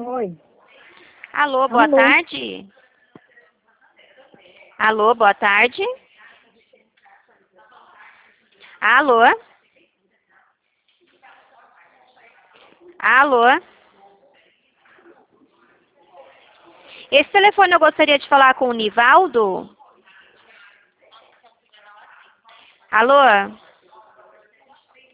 Oi. Alô, boa Alô. tarde. Alô, boa tarde. Alô. Alô. Esse telefone eu gostaria de falar com o Nivaldo. Alô.